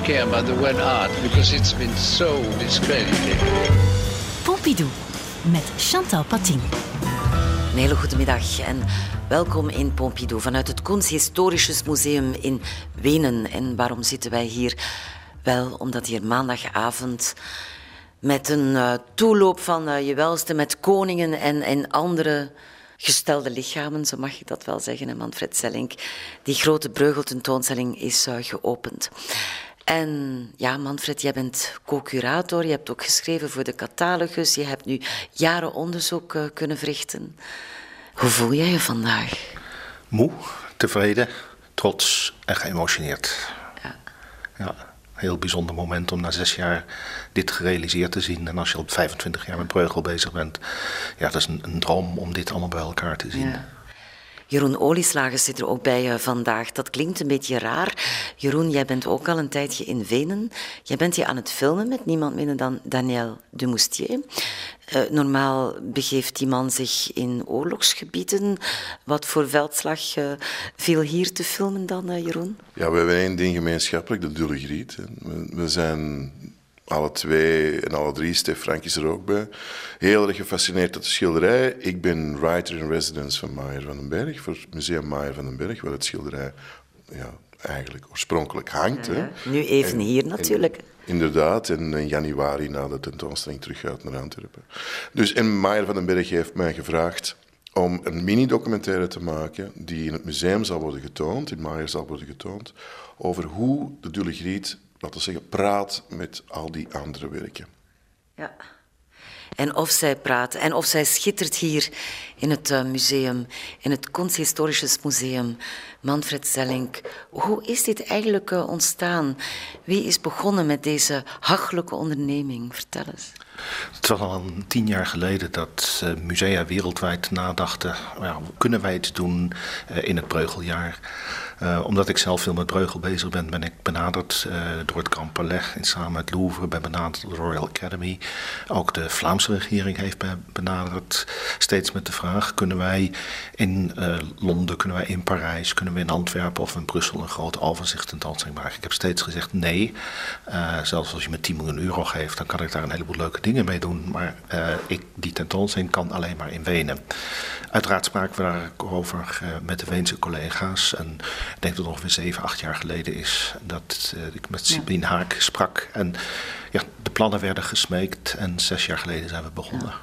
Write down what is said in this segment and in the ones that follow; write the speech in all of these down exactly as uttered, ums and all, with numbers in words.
care about the word art because it's been so discredited. Pompidou met Chantal Patin. Een hele goede middag en welkom in Pompidou vanuit het Kunsthistorisches Museum in Wenen. En waarom zitten wij hier? Wel, omdat hier maandagavond met een uh, toeloop van uh, je welste met koningen en, en andere gestelde lichamen, zo mag ik dat wel zeggen, en Manfred Sellink, die grote Breugel-tentoonstelling is uh, geopend. En ja, Manfred, jij bent co-curator, je hebt ook geschreven voor de catalogus, je hebt nu jaren onderzoek uh, kunnen verrichten. Hoe voel jij je vandaag? Moe, tevreden, trots en geëmotioneerd. Ja. Ja, een heel bijzonder moment om na zes jaar dit gerealiseerd te zien. En als je al vijfentwintig jaar met Breugel bezig bent, ja, dat is een, een droom om dit allemaal bij elkaar te zien. Ja. Jeroen Olieslagers zit er ook bij uh, vandaag. Dat klinkt een beetje raar. Jeroen, jij bent ook al een tijdje in Wenen. Jij bent hier aan het filmen met niemand minder dan Daniel Dumoustier. Uh, normaal begeeft die man zich in oorlogsgebieden. Wat voor veldslag uh, viel hier te filmen dan, uh, Jeroen? Ja, we hebben één ding gemeenschappelijk, de Dulle Griet. We, we zijn alle twee en alle drie, Stef Frank is er ook bij, heel erg gefascineerd door de schilderij. Ik ben writer in residence van Maier van den Berg, voor het museum Maier van den Berg, waar het schilderij ja, eigenlijk oorspronkelijk hangt. Ja, ja. Hè. Nu even en, hier natuurlijk. En, inderdaad, en in januari na de tentoonstelling terug gaat naar Antwerpen. Dus, en Maier van den Berg heeft mij gevraagd om een mini-documentaire te maken die in het museum zal worden getoond, in Maier zal worden getoond, over hoe de Dulle Griet, laten we zeggen, praat met al die andere werken. Ja. En of zij praat en of zij schittert hier in het uh, museum, in het Kunsthistorisches Museum. Manfred Sellink, hoe is dit eigenlijk uh, ontstaan? Wie is begonnen met deze hachelijke onderneming? Vertel eens. Het was al een tien jaar geleden dat uh, musea wereldwijd nadachten, ja, kunnen wij iets doen uh, in het Breugeljaar? Uh, omdat ik zelf veel met Breugel bezig ben, ben ik benaderd uh, door het Grand Palais in samen met Louvre, ben benaderd door de Royal Academy. Ook de Vlaamse regering heeft mij benaderd, steeds met de vraag, kunnen wij in uh, Londen, kunnen wij in Parijs, kunnen we in Antwerpen of in Brussel een grote overzichttentoonstelling maken? Ik heb steeds gezegd nee, uh, zelfs als je me tien miljoen euro geeft, dan kan ik daar een heleboel leuke dingen mee doen, maar uh, ik, die tentoonstelling kan alleen maar in Wenen. Uiteraard spraken we daarover uh, met de Weense collega's en ik denk dat het ongeveer zeven, acht jaar geleden is dat uh, ik met Sibylline Haak sprak. En ja, de plannen werden gesmeekt en zes jaar geleden zijn we begonnen. Ja.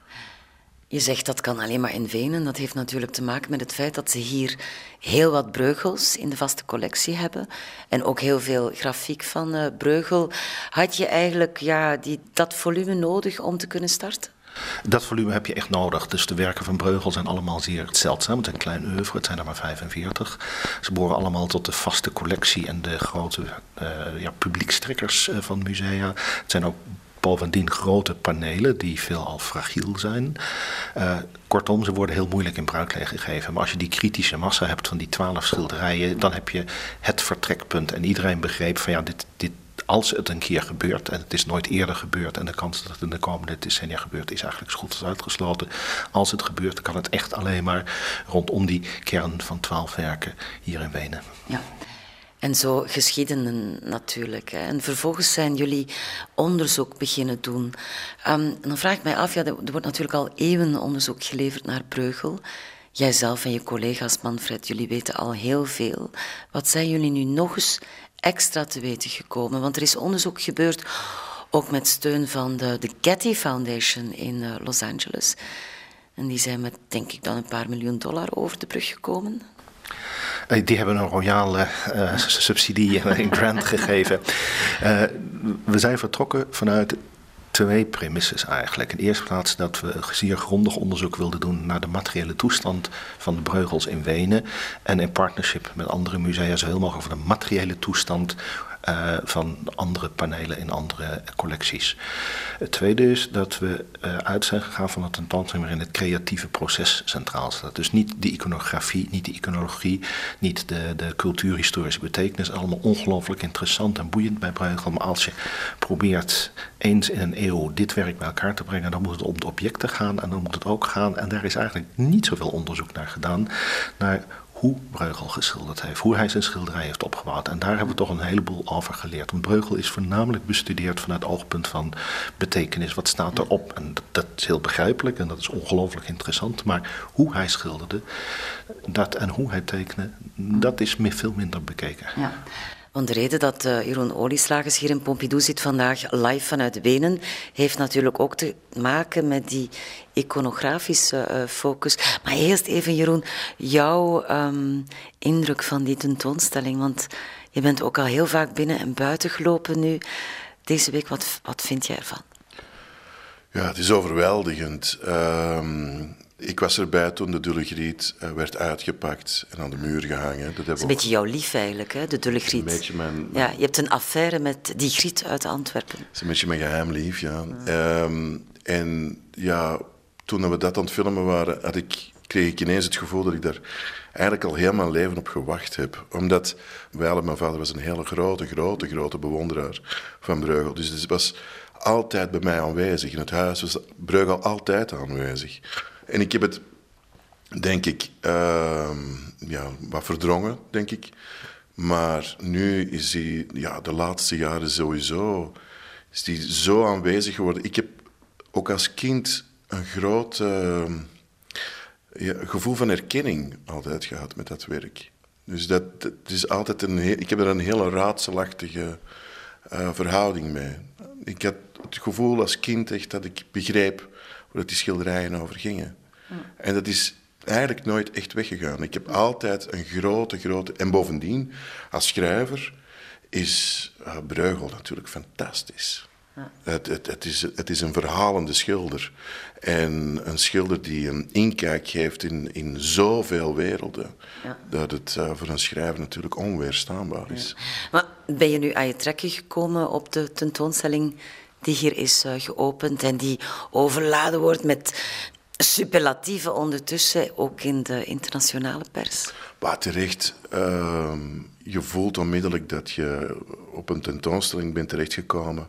Je zegt dat kan alleen maar in Wenen. Dat heeft natuurlijk te maken met het feit dat ze hier heel wat Breugels in de vaste collectie hebben. En ook heel veel grafiek van uh, Breugel. Had je eigenlijk ja, die, dat volume nodig om te kunnen starten? Dat volume heb je echt nodig. Dus de werken van Breugel zijn allemaal zeer zeldzaam. Het is een klein oeuvre, het zijn er maar vijfenveertig. Ze behoren allemaal tot de vaste collectie en de grote uh, ja, publiekstrekkers uh, van musea. Het zijn ook bovendien grote panelen die veelal fragiel zijn. Uh, kortom, ze worden heel moeilijk in bruikleen gegeven. Maar als je die kritische massa hebt van die twaalf schilderijen, dan heb je het vertrekpunt. En iedereen begreep van ja, dit... dit als het een keer gebeurt, en het is nooit eerder gebeurd, en de kans dat het in de komende decennia gebeurt is eigenlijk zo goed als uitgesloten. Als het gebeurt, dan kan het echt alleen maar rondom die kern van twaalf werken hier in Wenen. Ja. En zo geschieden natuurlijk. Hè. En vervolgens zijn jullie onderzoek beginnen doen. Um, dan vraag ik mij af, ja, er wordt natuurlijk al eeuwen onderzoek geleverd naar Breugel. Jijzelf en je collega's, Manfred, jullie weten al heel veel. Wat zijn jullie nu nog eens extra te weten gekomen? Want er is onderzoek gebeurd, ook met steun van de, de Getty Foundation in uh, Los Angeles. En die zijn met, denk ik, dan een paar miljoen dollar over de brug gekomen. Die hebben een royale uh, subsidie en een grant gegeven. Uh, we zijn vertrokken vanuit twee premisses eigenlijk. In de eerste plaats dat we zeer grondig onderzoek wilden doen naar de materiële toestand van de Breugels in Wenen. En in partnership met andere musea zoveel mogelijk over de materiële toestand uh, van andere panelen in andere collecties. Het tweede is dat we uh, uit zijn gegaan van een tentoonstelling waarin het creatieve proces centraal staat. Dus niet de iconografie, niet de iconologie, niet de, de cultuurhistorische betekenis. Allemaal ongelooflijk interessant en boeiend bij Breugel. Maar als je probeert eens in een eeuw dit werk bij elkaar te brengen, dan moet het om de objecten gaan en dan moet het ook gaan. En daar is eigenlijk niet zoveel onderzoek naar gedaan. Naar hoe Breugel geschilderd heeft, hoe hij zijn schilderij heeft opgebouwd. En daar hebben we toch een heleboel over geleerd. Want Breugel is voornamelijk bestudeerd vanuit het oogpunt van betekenis. Wat staat erop? En dat, dat is heel begrijpelijk en dat is ongelooflijk interessant. Maar hoe hij schilderde dat, en hoe hij tekende, dat is veel minder bekeken. Ja. Want de reden dat uh, Jeroen Olieslagers hier in Pompidou zit vandaag live vanuit Wenen, heeft natuurlijk ook te maken met die iconografische uh, focus. Maar eerst even, Jeroen, jouw um, indruk van die tentoonstelling. Want je bent ook al heel vaak binnen en buiten gelopen nu. Deze week, wat, wat vind jij ervan? Ja, het is overweldigend. Um, ik was erbij toen de Dullegriet uh, werd uitgepakt en aan de muur gehangen. Dat, dat is een beetje jouw lief eigenlijk, hè, de Dullegriet. Een beetje mijn... Ja, je hebt een affaire met die griet uit Antwerpen. Dat is een beetje mijn geheim lief, ja. ja. Um, en ja, toen we dat aan het filmen waren, had ik, kreeg ik ineens het gevoel dat ik daar eigenlijk al heel mijn leven op gewacht heb. Omdat, wel, mijn vader was een hele grote, grote, grote bewonderaar van Breugel. Dus het was altijd bij mij aanwezig. In het huis was Breugel altijd aanwezig. En ik heb het, denk ik, uh, ja, wat verdrongen, denk ik. Maar nu is hij, ja, de laatste jaren sowieso, is die zo aanwezig geworden. Ik heb ook als kind een groot uh, ja, gevoel van herkenning altijd gehad met dat werk. Dus dat, dat is altijd een, ik heb er een hele raadselachtige uh, verhouding mee. Ik had het gevoel als kind echt dat ik begreep waar die schilderijen over gingen. Ja. En dat is eigenlijk nooit echt weggegaan. Ik heb altijd een grote, grote... En bovendien, als schrijver, is uh, Breugel natuurlijk fantastisch. Ja. Het, het, het, is, het is een verhalende schilder. En een schilder die een inkijk geeft in, in zoveel werelden. Ja. Dat het uh, voor een schrijver natuurlijk onweerstaanbaar is. Ja. Maar ben je nu aan je trekken gekomen op de tentoonstelling die hier is uh, geopend en die overladen wordt met superlatieven ondertussen, ook in de internationale pers? Maar terecht, uh, je voelt onmiddellijk dat je op een tentoonstelling bent terechtgekomen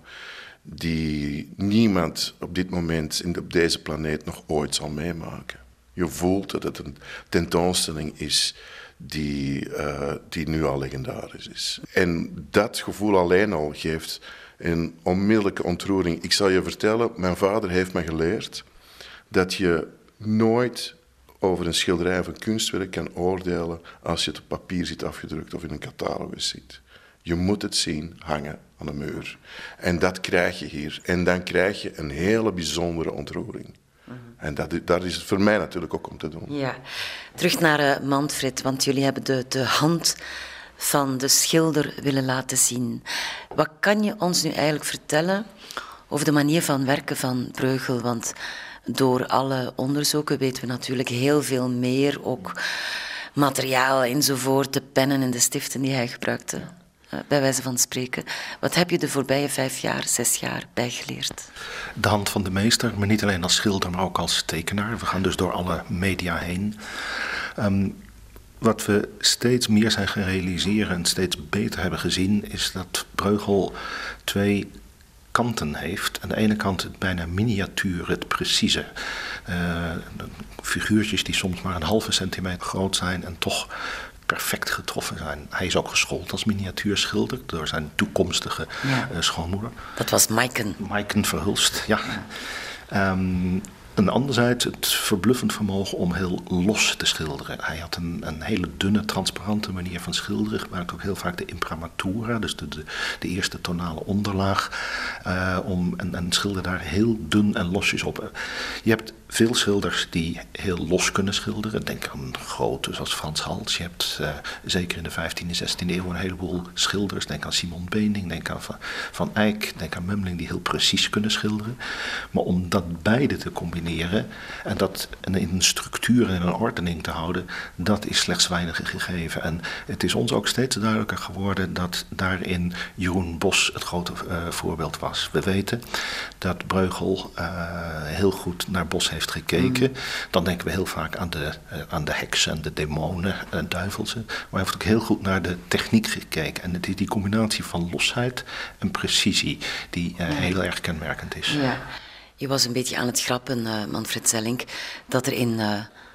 die niemand op dit moment in de, op deze planeet nog ooit zal meemaken. Je voelt dat het een tentoonstelling is die, uh, die nu al legendarisch is. En dat gevoel alleen al geeft een onmiddellijke ontroering. Ik zal je vertellen, mijn vader heeft me geleerd dat je nooit over een schilderij of een kunstwerk kan oordelen als je het op papier ziet afgedrukt of in een catalogus ziet. Je moet het zien hangen aan een muur. En dat krijg je hier. En dan krijg je een hele bijzondere ontroering. Mm-hmm. En dat, dat is het voor mij natuurlijk ook om te doen. Ja. Terug naar uh, Manfred, want jullie hebben de, de hand van de schilder willen laten zien. Wat kan je ons nu eigenlijk vertellen over de manier van werken van Breugel? Want door alle onderzoeken weten we natuurlijk heel veel meer, ook materiaal enzovoort, de pennen en de stiften die hij gebruikte, bij wijze van spreken. Wat heb je de voorbije vijf jaar, zes jaar bijgeleerd? De hand van de meester, maar niet alleen als schilder, maar ook als tekenaar. We gaan dus door alle media heen. Um, Wat we steeds meer zijn gaan realiseren en steeds beter hebben gezien, is dat Breugel twee kanten heeft. Aan de ene kant het bijna miniatuur, het precieze. Uh, figuurtjes die soms maar een halve centimeter groot zijn en toch perfect getroffen zijn. Hij is ook geschoold als miniatuurschilder door zijn toekomstige ja. uh, schoonmoeder. Dat was Maiken. Maiken Verhulst, ja. ja. Um, En anderzijds het verbluffend vermogen om heel los te schilderen. Hij had een, een hele dunne, transparante manier van schilderen. Gebruikte ook heel vaak de imprimatura, dus de, de, de eerste tonale onderlaag. Uh, om, en, en schilderde daar heel dun en losjes op. Je hebt veel schilders die heel los kunnen schilderen. Denk aan grote zoals Frans Hals. Je hebt uh, zeker in de vijftiende, zestiende eeuw een heleboel schilders. Denk aan Simon Beening, denk aan Van, Van Eyck, denk aan Memling die heel precies kunnen schilderen. Maar om dat beide te combineren en dat in een structuur en een ordening te houden, dat is slechts weinig gegeven. En het is ons ook steeds duidelijker geworden dat daarin Jeroen Bos het grote uh, voorbeeld was. We weten dat Breugel uh, heel goed naar Bos heeft gekeken. Mm. Dan denken we heel vaak aan de, uh, aan de heksen en de demonen en duivelsen. Maar hij heeft ook heel goed naar de techniek gekeken. En het is die combinatie van losheid en precisie die uh, heel erg kenmerkend is. Ja. Je was een beetje aan het grappen, uh, Manfred Zellink, dat er in uh,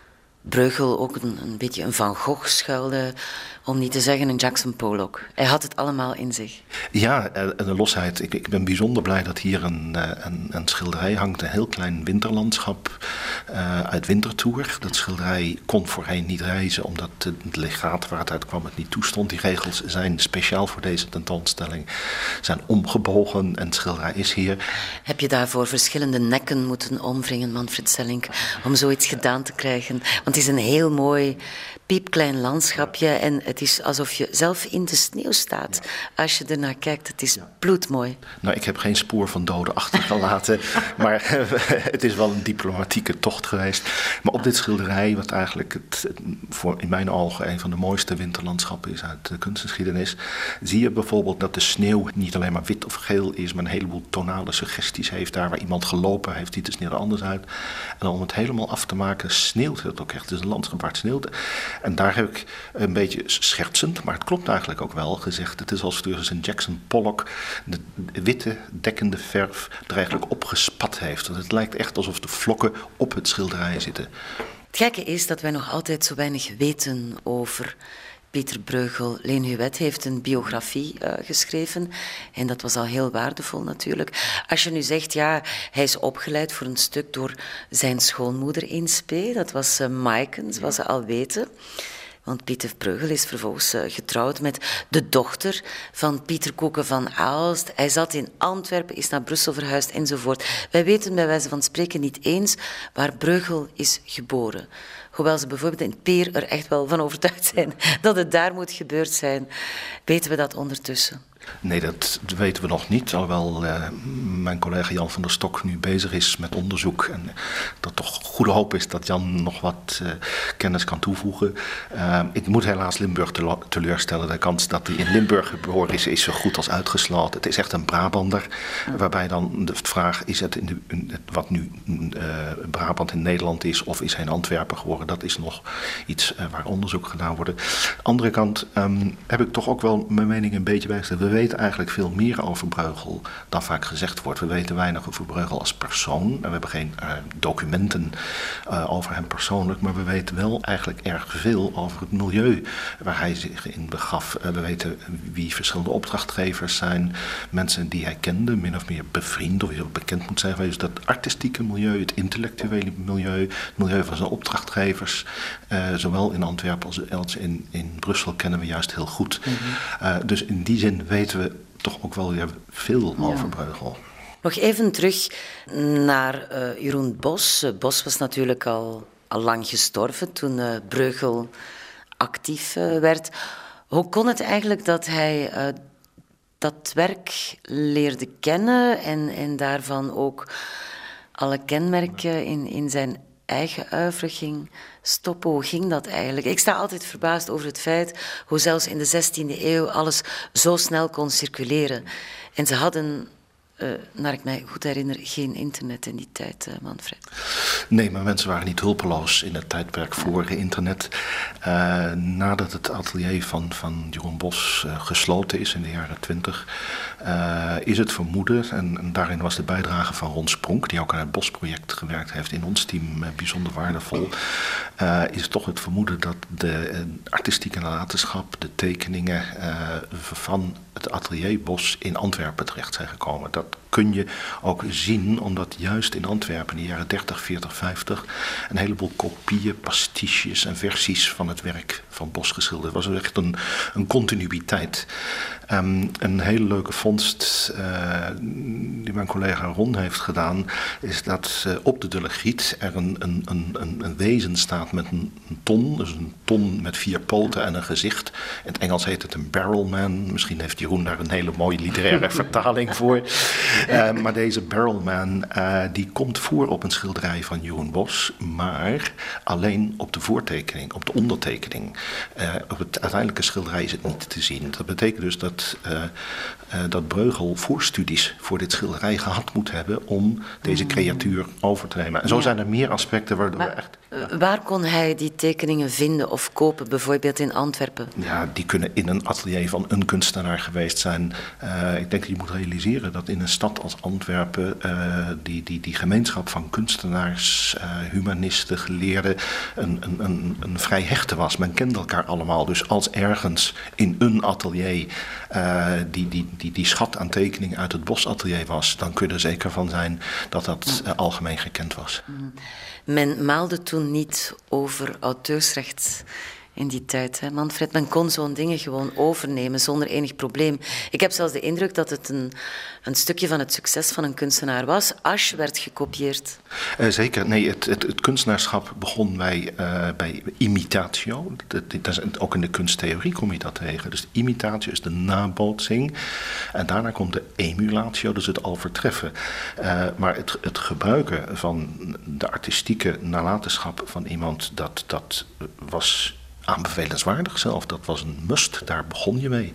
Breugel ook een, een beetje een Van Gogh schuilde, om niet te zeggen een Jackson Pollock. Hij had het allemaal in zich. Ja, en de losheid. Ik, ik ben bijzonder blij dat hier een, een, een schilderij hangt. Een heel klein winterlandschap uh, uit Winterthur. Dat schilderij kon voorheen niet reizen, omdat het legaat waar het uit kwam het niet toestond. Die regels zijn speciaal voor deze tentoonstelling. Zijn omgebogen en het schilderij is hier. Heb je daarvoor verschillende nekken moeten omwringen, Manfred Sellink, om zoiets gedaan te krijgen? Want het is een heel mooi, piepklein landschapje en het is alsof je zelf in de sneeuw staat. Als je ernaar kijkt, het is bloedmooi. Nou, ik heb geen spoor van doden achtergelaten, maar het is wel een diplomatieke tocht geweest. Maar op dit schilderij, wat eigenlijk het, voor in mijn ogen een van de mooiste winterlandschappen is uit de kunstgeschiedenis, zie je bijvoorbeeld dat de sneeuw niet alleen maar wit of geel is, maar een heleboel tonale suggesties heeft. Daar waar iemand gelopen heeft, ziet de sneeuw er anders uit. En om het helemaal af te maken, sneeuwt het ook echt. Het is een landschap waar het sneeuwt. En daar heb ik een beetje schertsend, maar het klopt eigenlijk ook wel, gezegd. Het is als dus een Jackson Pollock de witte dekkende verf er eigenlijk opgespat heeft. Het lijkt echt alsof de vlokken op het schilderij zitten. Het gekke is dat wij nog altijd zo weinig weten over Pieter Bruegel. Leen Huet heeft een biografie uh, geschreven en dat was al heel waardevol natuurlijk. Als je nu zegt, ja, hij is opgeleid voor een stuk door zijn schoonmoeder in spe, dat was uh, Maiken, zoals ze al weten. Want Pieter Bruegel is vervolgens uh, getrouwd met de dochter van Pieter Koeken van Aalst. Hij zat in Antwerpen, is naar Brussel verhuisd enzovoort. Wij weten bij wijze van spreken niet eens waar Bruegel is geboren. Hoewel ze bijvoorbeeld in Peer er echt wel van overtuigd zijn dat het daar moet gebeurd zijn, weten we dat ondertussen. Nee, dat weten we nog niet. Alhoewel uh, mijn collega Jan van der Stok nu bezig is met onderzoek. En dat toch goede hoop is dat Jan nog wat uh, kennis kan toevoegen. Uh, ik moet helaas Limburg teleurstellen. De kans dat hij in Limburg geboren is, is zo goed als uitgesloten. Het is echt een Brabander. Ja. Waarbij dan de vraag, is het in de, in, wat nu uh, Brabant in Nederland is, of is hij in Antwerpen geworden? Dat is nog iets uh, waar onderzoek gedaan wordt. Aan de andere kant um, heb ik toch ook wel mijn mening een beetje bijgesteld. We weten eigenlijk veel meer over Bruegel dan vaak gezegd wordt. We weten weinig over Bruegel als persoon. We hebben geen uh, documenten uh, over hem persoonlijk, maar we weten wel eigenlijk erg veel over het milieu waar hij zich in begaf. Uh, we weten wie verschillende opdrachtgevers zijn, mensen die hij kende, min of meer bevriend of heel bekend moet zijn geweest. Dat artistieke milieu, het intellectuele milieu, het milieu van zijn opdrachtgevers, uh, zowel in Antwerpen als, als in, in Brussel kennen we juist heel goed. Mm-hmm. Uh, dus in die zin weten we toch ook wel weer veel ja. over Bruegel. Nog even terug naar uh, Jeroen Bosch. Uh, Bosch was natuurlijk al, al lang gestorven toen uh, Bruegel actief uh, werd. Hoe kon het eigenlijk dat hij uh, dat werk leerde kennen en, en daarvan ook alle kenmerken in, in zijn eigen uivre ging stoppen? Hoe ging dat eigenlijk? Ik sta altijd verbaasd over het feit hoe zelfs in de zestiende eeuw alles zo snel kon circuleren. En ze hadden, uh, naar ik mij goed herinner, geen internet in die tijd, uh, Manfred. Nee, maar mensen waren niet hulpeloos in het tijdperk voor internet. Uh, nadat het atelier van, van Jeroen Bosch uh, gesloten is in de jaren twintig, uh, is het vermoeden, en, en daarin was de bijdrage van Ron Spronk, die ook aan het Bosch-project gewerkt heeft in ons team, uh, bijzonder waardevol, uh, is toch het vermoeden dat de uh, artistieke nalatenschap, de tekeningen uh, van het atelier Bosch in Antwerpen terecht zijn gekomen. Dat kun je ook zien, omdat juist in Antwerpen in de jaren dertig, veertig, vijftig een heleboel kopieën, pastiches en versies van het werk van Bosch geschilderd. Het was echt een, een continuïteit. Um, een hele leuke vondst uh, die mijn collega Ron heeft gedaan, is dat uh, op de Dullegriet er een, een, een, een wezen staat met een, een ton, dus een ton met vier poten en een gezicht. In het Engels heet het een barrelman. Misschien heeft Jeroen daar een hele mooie literaire vertaling voor. Uh, maar deze barrelman uh, die komt voor op een schilderij van Jeroen Bosch, maar alleen op de voortekening, op de ondertekening. Uh, op het uiteindelijke schilderij is het niet te zien. Dat betekent dus dat, uh, uh, dat Bruegel voorstudies voor dit schilderij gehad moet hebben om deze creatuur over te nemen. En zo ja. zijn er meer aspecten waardoor maar, we echt... Ja. Waar kon hij die tekeningen vinden of kopen, bijvoorbeeld in Antwerpen? Ja, die kunnen in een atelier van een kunstenaar geweest zijn. Uh, ik denk dat je moet realiseren dat in een stad stad als Antwerpen, uh, die, die, die gemeenschap van kunstenaars, uh, humanisten, geleerden, een, een, een, een vrij hechte was. Men kende elkaar allemaal. Dus als ergens in een atelier uh, die, die, die, die schat aan tekeningen uit het Bosatelier was, dan kun je er zeker van zijn dat dat uh, algemeen gekend was. Men maalde toen niet over auteursrecht in die tijd, hè, Manfred. Men kon zo'n dingen gewoon overnemen zonder enig probleem. Ik heb zelfs de indruk dat het een, een stukje van het succes van een kunstenaar was. Asch werd gekopieerd. Uh, zeker. Nee, het, het, het kunstenaarschap begon bij, uh, bij imitatio. Dat, dat is, ook in de kunsttheorie kom je dat tegen. Dus imitatio is de nabootsing. En daarna komt de emulatio, dus het overtreffen. Uh, maar het, het gebruiken van de artistieke nalatenschap van iemand, dat, dat was aanbevelenswaardig zelf. Dat was een must, daar begon je mee.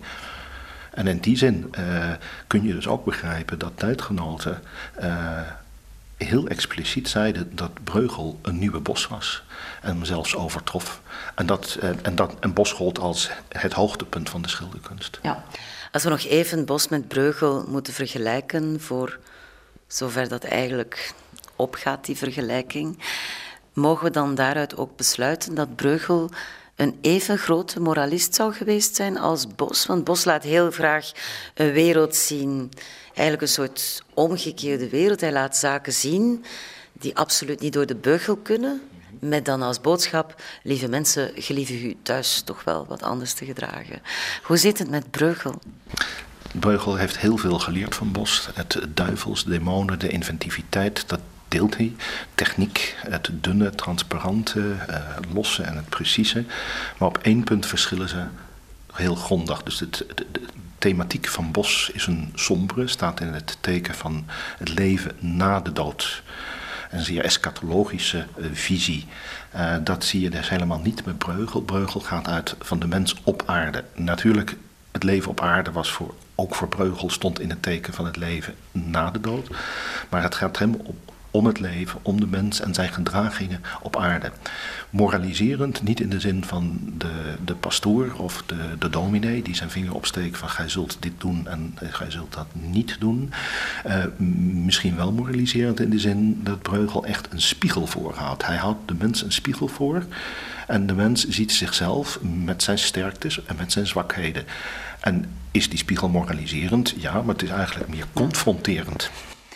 En in die zin uh, kun je dus ook begrijpen dat tijdgenoten uh, heel expliciet zeiden dat Breugel een nieuwe Bos was. En hem zelfs overtrof. En, dat, uh, en, dat, en Bos gold als het hoogtepunt van de schilderkunst. Ja. Als we nog even Bos met Breugel moeten vergelijken, voor zover dat eigenlijk opgaat, die vergelijking, mogen we dan daaruit ook besluiten dat Breugel een even grote moralist zou geweest zijn als Bos? Want Bos laat heel graag een wereld zien, eigenlijk een soort omgekeerde wereld. Hij laat zaken zien die absoluut niet door de beugel kunnen, met dan als boodschap: lieve mensen, gelieve u thuis toch wel wat anders te gedragen. Hoe zit het met Breugel? Breugel heeft heel veel geleerd van Bos. Het duivels, demonen, de inventiviteit, dat deelt hij. Techniek, het dunne, transparante, uh, losse en het precieze. Maar op één punt verschillen ze heel grondig. Dus het, de, de thematiek van Bos is een sombere, staat in het teken van het leven na de dood. Een zeer eschatologische uh, visie. Uh, dat zie je dus helemaal niet met Breugel. Breugel gaat uit van de mens op aarde. Natuurlijk, het leven op aarde was voor, ook voor Breugel stond in het teken van het leven na de dood. Maar het gaat hem op om het leven, om de mens en zijn gedragingen op aarde. Moraliserend, niet in de zin van de, de pastoor of de, de dominee die zijn vinger opsteekt van gij zult dit doen en gij zult dat niet doen. Uh, misschien wel moraliserend in de zin dat Breugel echt een spiegel voorhoudt. Hij houdt de mens een spiegel voor en de mens ziet zichzelf met zijn sterktes en met zijn zwakheden. En is die spiegel moraliserend? Ja, maar het is eigenlijk meer confronterend.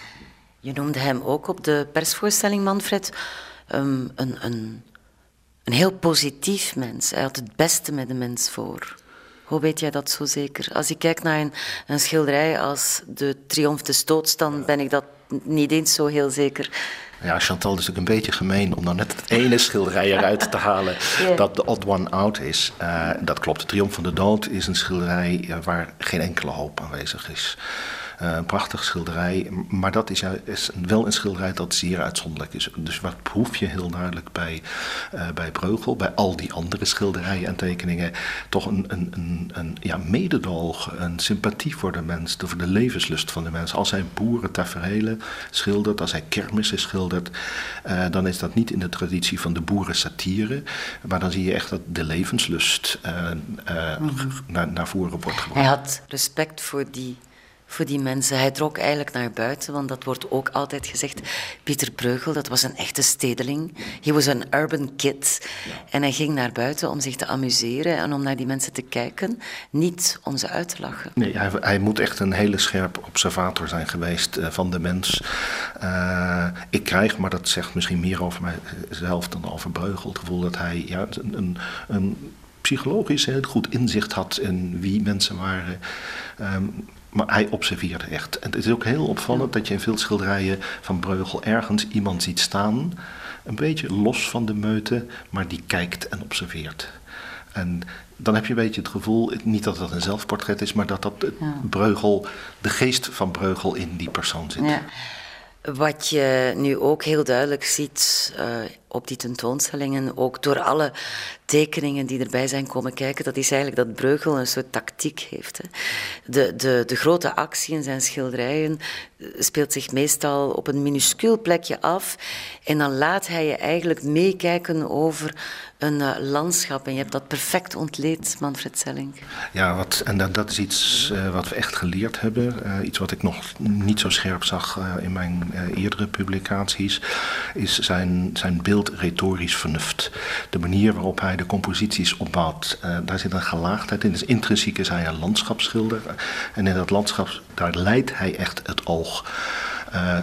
Je noemde hem ook op de persvoorstelling, Manfred, um, een, een, een heel positief mens. Hij had het beste met de mens voor. Hoe weet jij dat zo zeker? Als ik kijk naar een, een schilderij als de Triomf des Doods, dan ben ik dat niet eens zo heel zeker. Ja, Chantal, is natuurlijk een beetje gemeen om nou net het ene schilderij eruit te halen yeah. dat de odd one out is. Uh, dat klopt, de Triomf van de Dood is een schilderij uh, waar geen enkele hoop aanwezig is. Uh, een prachtig schilderij, maar dat is, is wel een schilderij dat zeer uitzonderlijk is. Dus wat proef je heel duidelijk bij, uh, bij Breugel, bij al die andere schilderijen en tekeningen, toch een, een, een, een ja, mededogen, een sympathie voor de mens, voor de levenslust van de mens. Als hij boerentaferelen schildert, als hij kermissen schildert, uh, dan is dat niet in de traditie van de boerensatire, maar dan zie je echt dat de levenslust uh, uh, mm-hmm. naar, naar voren wordt gebracht. Hij had respect voor die Voor die mensen. Hij trok eigenlijk naar buiten, want dat wordt ook altijd gezegd. Pieter Breugel, dat was een echte stedeling. He was an urban kid. Ja. En hij ging naar buiten om zich te amuseren en om naar die mensen te kijken, niet om ze uit te lachen. Nee, hij, hij moet echt een hele scherpe observator zijn geweest uh, van de mens. Uh, ik krijg, maar dat zegt misschien meer over mijzelf dan over Breugel, het gevoel dat hij ja, een, een, een psychologisch heel goed inzicht had in wie mensen waren. Um, Maar hij observeerde echt. En het is ook heel opvallend dat je in veel schilderijen van Breugel ergens iemand ziet staan, een beetje los van de meute, maar die kijkt en observeert. En dan heb je een beetje het gevoel, niet dat dat een zelfportret is, maar dat dat ja. Breugel, de geest van Breugel in die persoon zit. Ja. Wat je nu ook heel duidelijk ziet, uh, op die tentoonstelling en ook door alle tekeningen die erbij zijn komen kijken, dat is eigenlijk dat Breugel een soort tactiek heeft. Hè. De, de, de grote actie in zijn schilderijen speelt zich meestal op een minuscuul plekje af en dan laat hij je eigenlijk meekijken over een uh, landschap. En je hebt dat perfect ontleed, Manfred Selling. Ja, wat, en dat, dat is iets uh, wat we echt geleerd hebben. Uh, iets wat ik nog niet zo scherp zag uh, in mijn uh, eerdere publicaties, is zijn, zijn beeldretorisch vernuft. De manier waarop hij de composities opbouwt. Uh, daar zit een gelaagdheid in. Dus intrinsiek is hij een landschapsschilder. En in dat landschap, daar leidt hij echt het oog. Uh,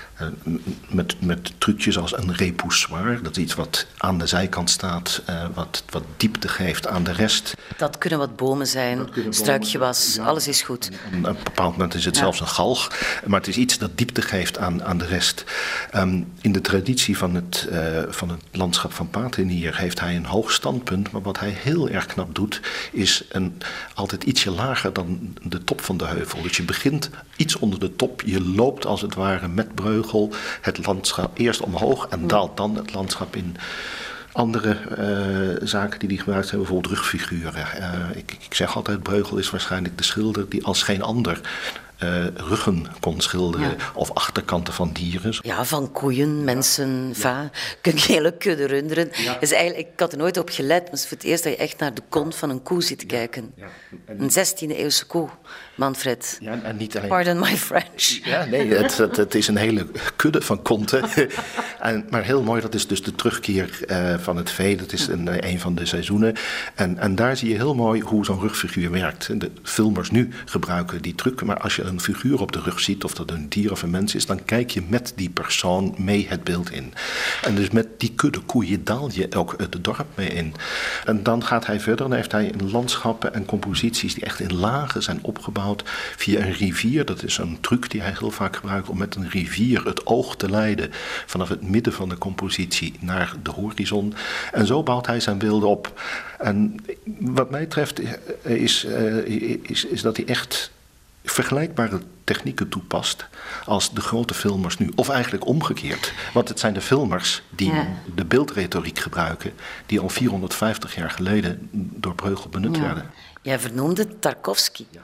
Met, met trucjes als een repoussoir. Dat is iets wat aan de zijkant staat, uh, wat, wat diepte geeft aan de rest. Dat kunnen wat bomen zijn, struikgewas, ja, alles is goed. Op een bepaald moment is het ja. zelfs een galg. Maar het is iets dat diepte geeft aan, aan de rest. Um, in de traditie van het, uh, van het landschap van Patenier heeft hij een hoog standpunt. Maar wat hij heel erg knap doet, is een, altijd ietsje lager dan de top van de heuvel. Dus je begint iets onder de top. Je loopt als het ware met Breugel het landschap eerst omhoog en daalt dan het landschap in. Andere uh, zaken die hij gebruikt zijn bijvoorbeeld rugfiguren. Uh, ik, ik zeg altijd, Breugel is waarschijnlijk de schilder die als geen ander Uh, ruggen kon schilderen ja. of achterkanten van dieren. Ja, van koeien, mensen, ja. va, kun je hele kudde runderen. Ja. Dus eigenlijk, ik had er nooit op gelet, maar het is voor het eerst dat je echt naar de kont van een koe zit te ja. kijken. Ja. En, een zestiende eeuwse koe, Manfred. Ja, en niet alleen... Pardon my French. Ja, nee, het, het, het is een hele kudde van konten. en, maar heel mooi, dat is dus de terugkeer uh, van het vee. Dat is een, een van de seizoenen. En, en daar zie je heel mooi hoe zo'n rugfiguur werkt. De filmers nu gebruiken die truc, maar als je een figuur op de rug ziet, of dat een dier of een mens is, dan kijk je met die persoon mee het beeld in. En dus met die kudde koeien daal je ook het dorp mee in. En dan gaat hij verder, dan heeft hij landschappen en composities die echt in lagen zijn opgebouwd via een rivier. Dat is een truc die hij heel vaak gebruikt om met een rivier het oog te leiden vanaf het midden van de compositie naar de horizon. En zo bouwt hij zijn beelden op. En wat mij betreft is, is, is dat hij echt vergelijkbare technieken toepast als de grote filmers nu. Of eigenlijk omgekeerd. Want het zijn de filmers die ja. de beeldretoriek gebruiken die al vierhonderdvijftig jaar geleden door Breugel benut ja. werden. Jij vernoemde Tarkovsky. Ja.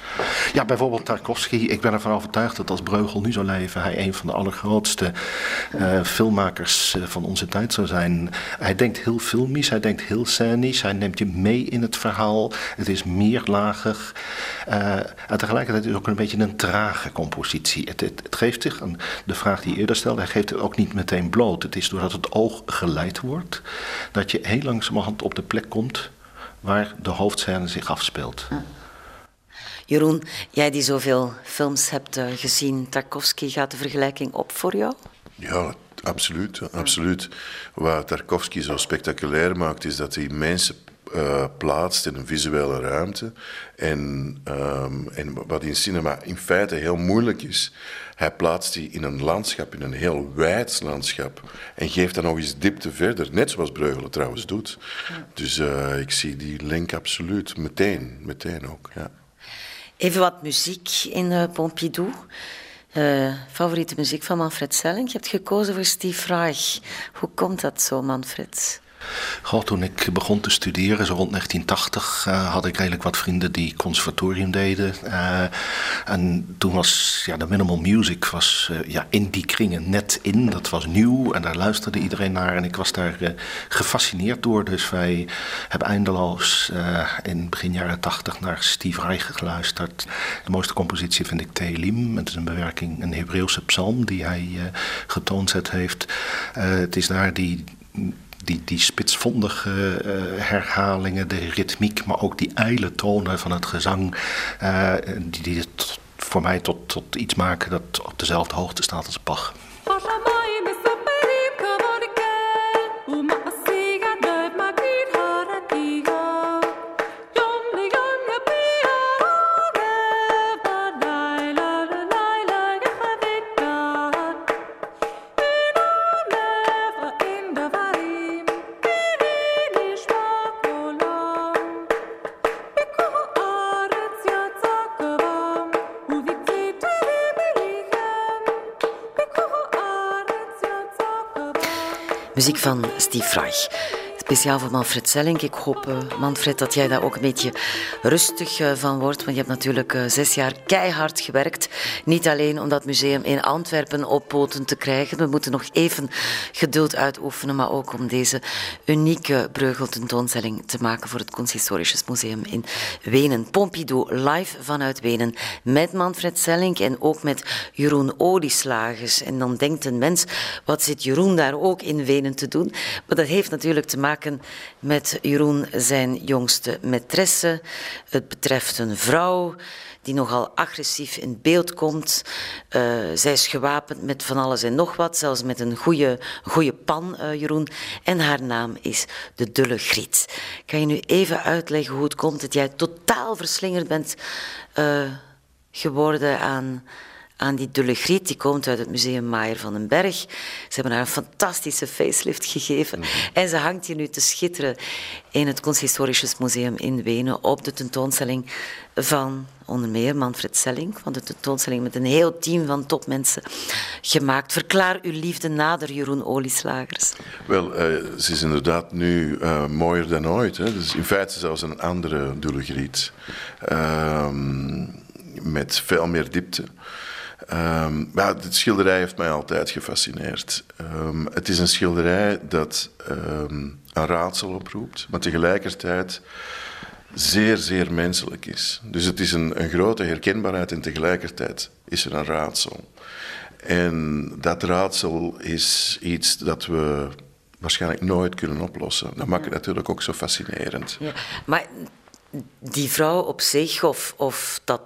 Ja, bijvoorbeeld Tarkovsky. Ik ben ervan overtuigd dat als Breugel nu zou leven, hij een van de allergrootste uh, filmmakers uh, van onze tijd zou zijn. Hij denkt heel filmisch, hij denkt heel scènisch, hij neemt je mee in het verhaal. Het is meerlagig. Uh, en tegelijkertijd is het ook een beetje een trage compositie. Het, het, het geeft zich, en de vraag die je eerder stelde, hij geeft het ook niet meteen bloot. Het is doordat het oog geleid wordt, dat je heel langzamerhand op de plek komt waar de hoofdscène zich afspeelt. Ja. Jeroen, jij die zoveel films hebt uh, gezien, Tarkovsky, gaat de vergelijking op voor jou? Ja, absoluut. absoluut. Wat Tarkovsky zo spectaculair maakt, is dat hij mensen uh, plaatst in een visuele ruimte. En, um, en wat in cinema in feite heel moeilijk is, hij plaatst die in een landschap, in een heel wijd landschap. En geeft dan nog eens diepte verder, net zoals Breugel het trouwens doet. Ja. Dus uh, ik zie die link absoluut, meteen, meteen ook, ja. Even wat muziek in uh, Pompidou. Uh, favoriete muziek van Manfred Selling. Je hebt gekozen voor Steve Reich. Hoe komt dat zo, Manfred? Goh, toen ik begon te studeren, zo rond negentien tachtig, uh, had ik redelijk wat vrienden die conservatorium deden. Uh, en toen was ja, de minimal music was, uh, ja, in die kringen net in. Dat was nieuw en daar luisterde iedereen naar. En ik was daar uh, gefascineerd door. Dus wij hebben eindeloos uh, in begin jaren tachtig naar Steve Reich geluisterd. De mooiste compositie vind ik Tehilim. Het is een bewerking, een Hebreeuwse psalm die hij uh, getoonzet heeft. Uh, het is daar die... Die, die spitsvondige uh, herhalingen, de ritmiek, maar ook die ijle tonen van het gezang, uh, die, die het voor mij tot, tot iets maken dat op dezelfde hoogte staat als Bach. Cool. Muziek van Steve Reich. Speciaal voor Manfred Selling. Ik hoop, uh, Manfred, dat jij daar ook een beetje rustig uh, van wordt. Want je hebt natuurlijk uh, zes jaar keihard gewerkt. Niet alleen om dat museum in Antwerpen op poten te krijgen. We moeten nog even geduld uitoefenen. Maar ook om deze unieke Breugel-tentoonstelling te maken voor het Kunsthistorisches Museum in Wenen. Pompidou live vanuit Wenen. Met Manfred Selling en ook met Jeroen Olieslagers. En dan denkt een mens, wat zit Jeroen daar ook in Wenen te doen? Maar dat heeft natuurlijk te maken met Jeroen zijn jongste maîtresse. Het betreft een vrouw die nogal agressief in beeld komt. Uh, zij is gewapend met van alles en nog wat, zelfs met een goede, goede pan, uh, Jeroen. En haar naam is de Dulle Griet. Kan je nu even uitleggen hoe het komt dat jij totaal verslingerd bent uh, geworden aan... aan die Dulle Griet, die komt uit het Museum Maier van den Berg. Ze hebben haar een fantastische facelift gegeven. Mm. En ze hangt hier nu te schitteren in het Kunsthistorisches Museum in Wenen op de tentoonstelling van onder meer Manfred Selling, van de tentoonstelling met een heel team van topmensen gemaakt. Verklaar uw liefde nader, Jeroen Olieslagers. Wel, uh, ze is inderdaad nu uh, mooier dan ooit. Hè. Dus in feite zelfs een andere Dulle Griet. Uh, met veel meer diepte. Um, ja, dit schilderij heeft mij altijd gefascineerd. Um, het is een schilderij dat um, een raadsel oproept, maar tegelijkertijd zeer, zeer menselijk is. Dus het is een, een grote herkenbaarheid en tegelijkertijd is er een raadsel. En dat raadsel is iets dat we waarschijnlijk nooit kunnen oplossen. Dat maakt het natuurlijk ook zo fascinerend. Ja, maar die vrouw op zich, of, of dat...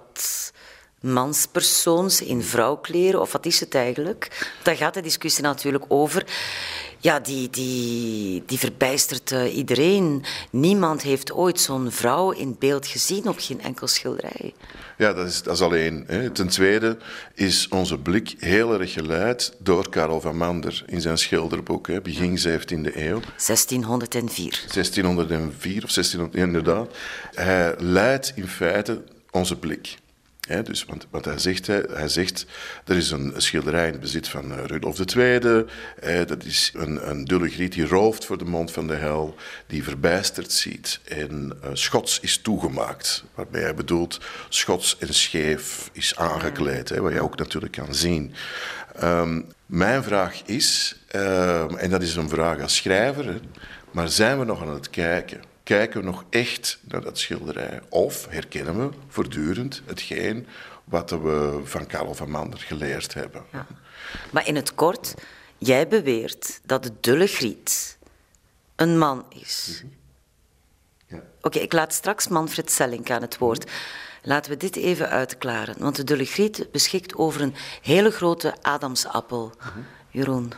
manspersoons in vrouwkleren, of wat is het eigenlijk? Daar gaat de discussie natuurlijk over. Ja, die, die, die verbijstert uh, iedereen. Niemand heeft ooit zo'n vrouw in beeld gezien op geen enkel schilderij. Ja, dat is, dat is al één. Hè. Ten tweede is onze blik heel erg geleid door Karel van Mander in zijn schilderboek, hè, begin zeventiende eeuw. zestienhonderdvier. zestienhonderdvier of zestienhonderd, inderdaad. Hij leidt in feite onze blik. Ja, dus, want, want hij, zegt, hij, hij zegt, er is een schilderij in het bezit van uh, Rudolf de Tweede. Eh, dat is een, een Dulle Griet die rooft voor de mond van de hel, die verbijsterd ziet. En uh, schots is toegemaakt, waarbij hij bedoelt schots en scheef is aangekleed, hè, wat je ook natuurlijk kan zien. Um, mijn vraag is, uh, en dat is een vraag als schrijver, hè, maar zijn we nog aan het kijken? Kijken we nog echt naar dat schilderij? Of herkennen we voortdurend hetgeen wat we van Karel van Mander geleerd hebben? Ja. Maar in het kort, jij beweert dat de Dulle Griet een man is. Mm-hmm. Ja. Oké, okay, ik laat straks Manfred Selling aan het woord. Laten we dit even uitklaren. Want de Dulle Griet beschikt over een hele grote Adamsappel. Mm-hmm. Jeroen.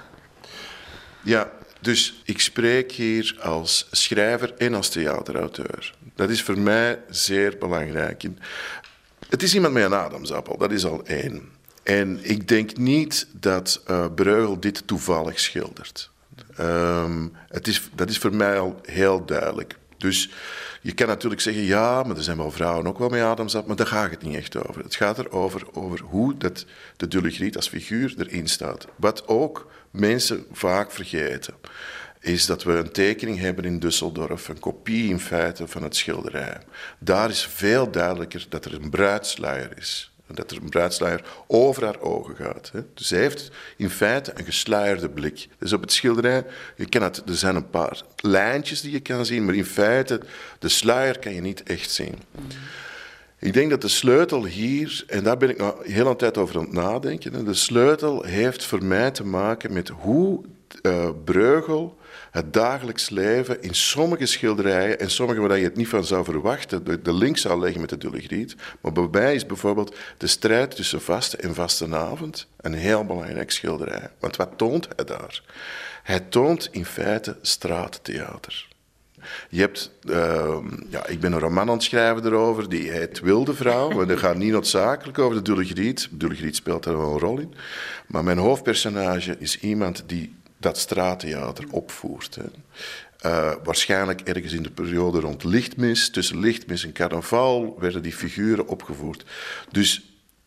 Ja. Dus ik spreek hier als schrijver en als theaterauteur. Dat is voor mij zeer belangrijk. Het is iemand met een Adamsappel, dat is al één. En ik denk niet dat uh, Breugel dit toevallig schildert. Um, het is, dat is voor mij al heel duidelijk. Dus je kan natuurlijk zeggen, ja, maar er zijn wel vrouwen ook wel met Adamsappel, maar daar gaat het niet echt over. Het gaat erover over hoe dat de Dulle Griet als figuur erin staat. Wat ook mensen vaak vergeten, is dat we een tekening hebben in Düsseldorf, een kopie in feite van het schilderij. Daar is veel duidelijker dat er een bruidsluier is. Dat er een bruidsluier over haar ogen gaat. Hè. Dus zij heeft in feite een gesluierde blik. Dus op het schilderij, je kan het, er zijn een paar lijntjes die je kan zien, maar in feite, de sluier kan je niet echt zien. Mm. Ik denk dat de sleutel hier, en daar ben ik nou heel een tijd over aan het nadenken, de sleutel heeft voor mij te maken met hoe uh, Breugel het dagelijks leven in sommige schilderijen, en sommige waar je het niet van zou verwachten, de, de link zou leggen met de Dulle Griet, maar bij mij is bijvoorbeeld de strijd tussen vaste en vastenavond een heel belangrijk schilderij. Want wat toont hij daar? Hij toont in feite straattheater. Je hebt, uh, ja, ik ben een roman aan het schrijven erover, die heet Wilde Vrouw, maar dat gaat niet noodzakelijk over de Dulle Griet. De Dulle Griet speelt daar wel een rol in. Maar mijn hoofdpersonage is iemand die dat straattheater opvoert. Hè. Uh, waarschijnlijk ergens in de periode rond Lichtmis, tussen Lichtmis en Carnaval, werden die figuren opgevoerd. Dus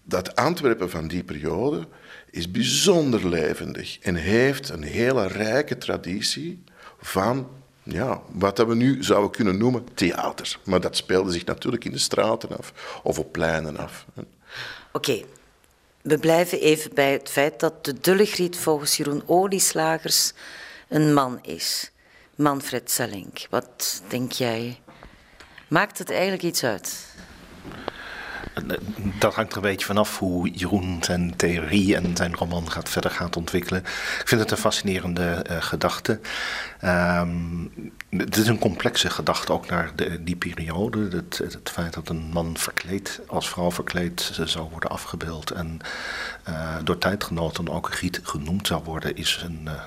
dat Antwerpen van die periode is bijzonder levendig en heeft een hele rijke traditie van ja, wat we nu zouden kunnen noemen theater. Maar dat speelde zich natuurlijk in de straten af of op pleinen af. Oké, okay. We blijven even bij het feit dat de Dullegriet volgens Jeroen Olieslagers een man is. Manfred Sellink, wat denk jij? Maakt het eigenlijk iets uit? Dat hangt er een beetje vanaf hoe Jeroen zijn theorie en zijn roman gaat verder gaat ontwikkelen. Ik vind het een fascinerende uh, gedachte. Um, het is een complexe gedachte ook naar de, die periode. Het, het feit dat een man verkleed, als vrouw verkleed zou worden afgebeeld en uh, door tijdgenoten ook Griet genoemd zou worden, is een uh,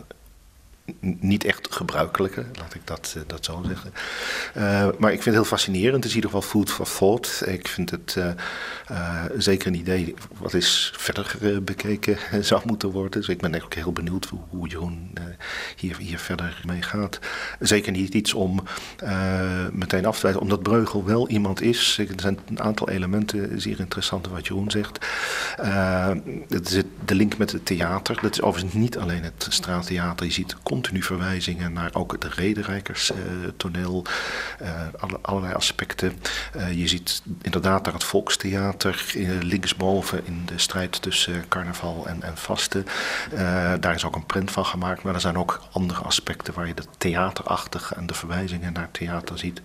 niet echt gebruikelijke, laat ik dat, uh, dat zo zeggen. Uh, maar ik vind het heel fascinerend. Het is in ieder geval food for thought. Ik vind het uh, uh, zeker een idee wat eens verder uh, bekeken zou moeten worden. Dus ik ben ook heel benieuwd hoe, hoe Jeroen uh, hier, hier verder mee gaat. Zeker niet iets om uh, meteen af te wijzen, omdat Breugel wel iemand is. Er zijn een aantal elementen zeer interessant wat Jeroen zegt. Uh, het is de link met het theater. Dat is overigens niet alleen het straattheater. Je ziet continu verwijzingen naar ook het rederijkerstoneel, uh, uh, alle, allerlei aspecten. Uh, je ziet inderdaad naar het volkstheater, uh, linksboven in de strijd tussen carnaval en, en vasten. Uh, daar is ook een prent van gemaakt, maar er zijn ook andere aspecten waar je het theaterachtige en de verwijzingen naar theater ziet.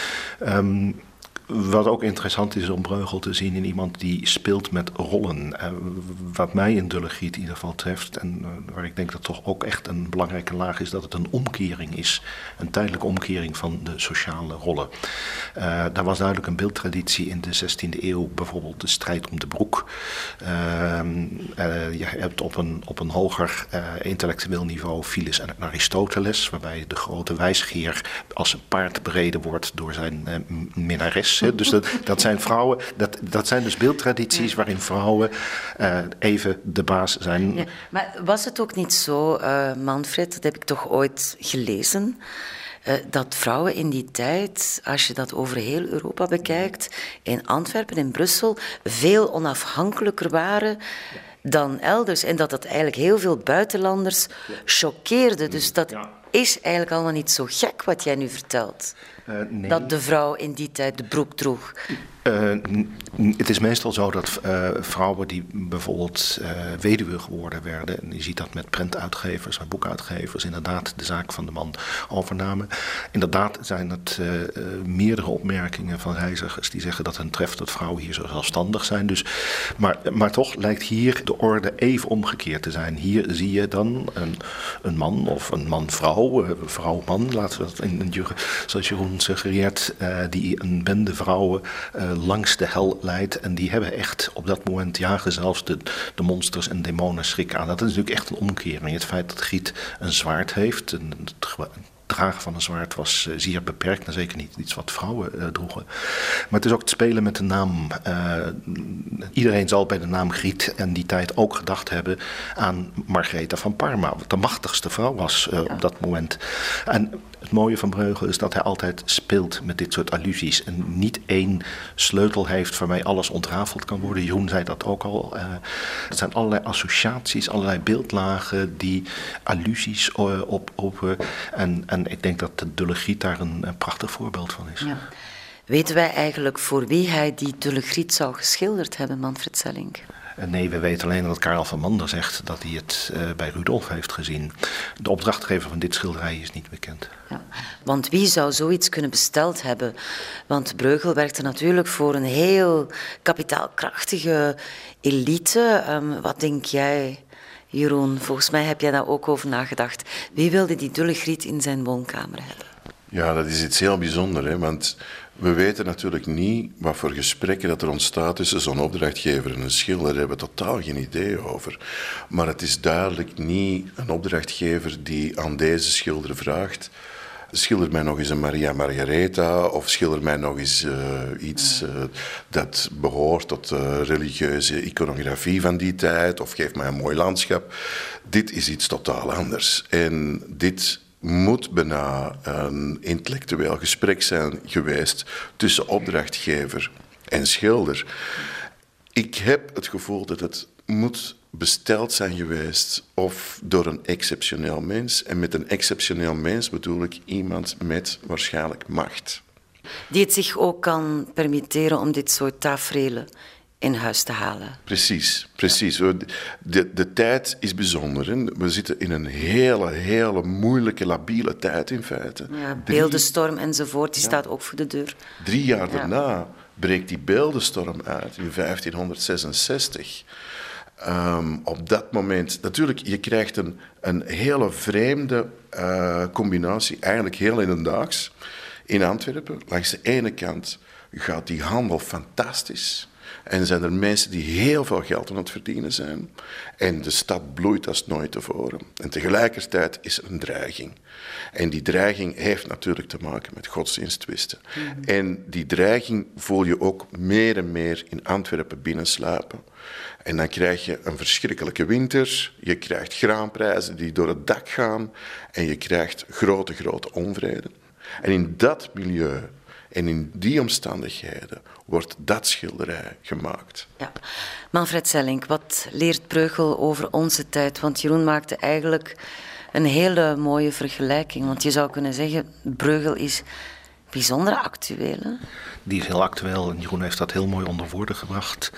Um, Wat ook interessant is om Breugel te zien in iemand die speelt met rollen. Uh, wat mij in Dullegriet in ieder geval treft, en uh, waar ik denk dat toch ook echt een belangrijke laag is, dat het een omkering is. Een tijdelijke omkering van de sociale rollen. Uh, daar was duidelijk een beeldtraditie in de zestiende eeuw, bijvoorbeeld de strijd om de broek. Uh, uh, je hebt op een, op een hoger uh, intellectueel niveau Philus en Aristoteles, waarbij de grote wijsgeer als een paard bereden wordt door zijn uh, minnares. Dus dat, dat zijn vrouwen, dat, dat zijn dus beeldtradities waarin vrouwen uh, even de baas zijn. Ja, maar was het ook niet zo, uh, Manfred, dat heb ik toch ooit gelezen, uh, dat vrouwen in die tijd, als je dat over heel Europa bekijkt, in Antwerpen, in Brussel, veel onafhankelijker waren dan elders. En dat dat eigenlijk heel veel buitenlanders choqueerde. Dus dat is eigenlijk allemaal niet zo gek wat jij nu vertelt. Uh, nee. Dat de vrouw in die tijd de broek droeg. Uh, het is meestal zo dat uh, vrouwen die bijvoorbeeld uh, weduwe geworden werden, en je ziet dat met prentuitgevers en boekuitgevers, inderdaad de zaak van de man overnamen. Inderdaad zijn het uh, uh, meerdere opmerkingen van reizigers die zeggen dat hen treft dat vrouwen hier zo zelfstandig zijn. Dus, maar, maar toch lijkt hier de orde even omgekeerd te zijn. Hier zie je dan een, een man of een man-vrouw, uh, vrouw-man, laten we dat in, in, zoals Jeroen suggereert, uh, die een bende vrouwen uh, langs de hel leidt. En die hebben echt op dat moment jagen zelfs de, de monsters en demonen schrik aan. Dat is natuurlijk echt een omkering. Het feit dat Griet een zwaard heeft, een, het dragen van een zwaard was uh, zeer beperkt. En zeker niet iets wat vrouwen uh, droegen. Maar het is ook het spelen met de naam. Uh, iedereen zal bij de naam Griet en die tijd ook gedacht hebben aan Margaretha van Parma. Wat de machtigste vrouw was uh, op dat moment. En het mooie van Breugel is dat hij altijd speelt met dit soort allusies. En niet één sleutel heeft waarmee alles ontrafeld kan worden. Jeroen zei dat ook al. Uh, het zijn allerlei associaties, allerlei beeldlagen die allusies uh, op, op uh, en, en ik denk dat de Dullegriet daar een, een prachtig voorbeeld van is. Ja. Weten wij eigenlijk voor wie hij die Dullegriet zou geschilderd hebben, Manfred Sellink? Nee, we weten alleen dat Karel van Mander zegt dat hij het uh, bij Rudolf heeft gezien. De opdrachtgever van dit schilderij is niet bekend. Ja, want wie zou zoiets kunnen besteld hebben? Want Breugel werkte natuurlijk voor een heel kapitaalkrachtige elite. Um, wat denk jij, Jeroen? Volgens mij heb jij daar ook over nagedacht. Wie wilde die Dullegriet in zijn woonkamer hebben? Ja, dat is iets heel bijzonders, hè, want we weten natuurlijk niet wat voor gesprekken dat er ontstaat tussen zo'n opdrachtgever en een schilder. Daar hebben we totaal geen idee over. Maar het is duidelijk niet een opdrachtgever die aan deze schilder vraagt: schilder mij nog eens een Maria Margaretha, of schilder mij nog eens uh, iets uh, dat behoort tot de religieuze iconografie van die tijd, of geef mij een mooi landschap. Dit is iets totaal anders. En dit moet bijna een intellectueel gesprek zijn geweest tussen opdrachtgever en schilder. Ik heb het gevoel dat het moet besteld zijn geweest of door een exceptioneel mens. En met een exceptioneel mens bedoel ik iemand met waarschijnlijk macht. Die het zich ook kan permitteren om dit soort taferelen in huis te halen. Precies, precies. Ja. De, de tijd is bijzonder. Hè? We zitten in een hele, hele moeilijke, labiele tijd in feite. Ja, beeldenstorm enzovoort, die ja. staat ook voor de deur. Drie jaar ja. daarna breekt die beeldenstorm uit in vijftienhonderdzesenzestig. Um, op dat moment, natuurlijk, je krijgt een, een hele vreemde uh, combinatie, eigenlijk heel hedendaags. In Antwerpen, langs de ene kant, gaat die handel fantastisch. En zijn er mensen die heel veel geld aan het verdienen zijn. En de stad bloeit als nooit tevoren. En tegelijkertijd is er een dreiging. En die dreiging heeft natuurlijk te maken met godsdiensttwisten. Mm-hmm. En die dreiging voel je ook meer en meer in Antwerpen binnensluipen. En dan krijg je een verschrikkelijke winter. Je krijgt graanprijzen die door het dak gaan. En je krijgt grote, grote onvrede. En in dat milieu en in die omstandigheden wordt dat schilderij gemaakt. Ja. Manfred Sellink, wat leert Breugel over onze tijd? Want Jeroen maakte eigenlijk een hele mooie vergelijking. Want je zou kunnen zeggen, Breugel is bijzonder actueel. Hè? Die is heel actueel en Jeroen heeft dat heel mooi onder woorden gebracht.